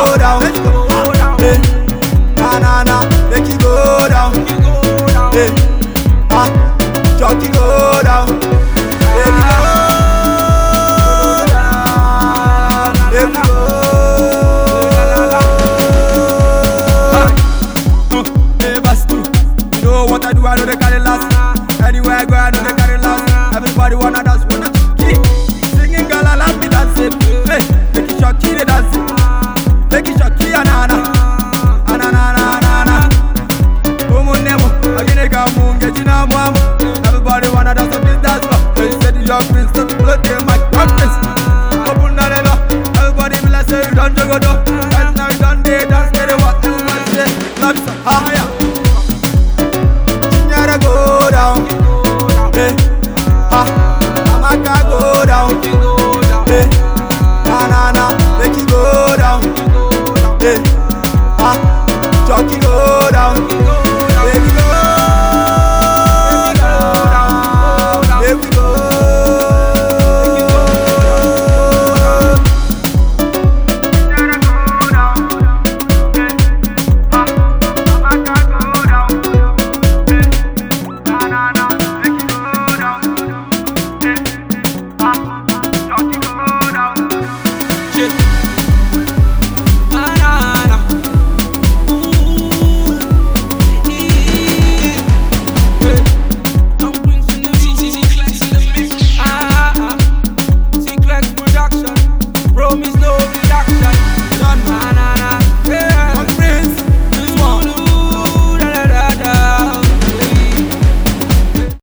go down. Hey, na na na, make it go down. Hey, Chucky go down. Baby go down. Baby go. Hey, Bastu, you know what I do? I know they carry last. Anywhere I go, I know they carry last. Everybody wanna dance, wanna keep singing, girl. I love me dancing. Hey, make it Chucky they dancing. Make it Chucky anana, anana. Umunemo, agine gamu, ngejina mwamu. Everybody wanna dance on this dance floor. They said you're prince, don't blow them my practice. Open the door, everybody be like say you don't go do. Dance now you don't dance, get it what everybody say. Love is higher. Chinyara go down, hey, Amaka go down, hey, na, make it go down, hey, Chucky go down, baby go down, baby go. Promise no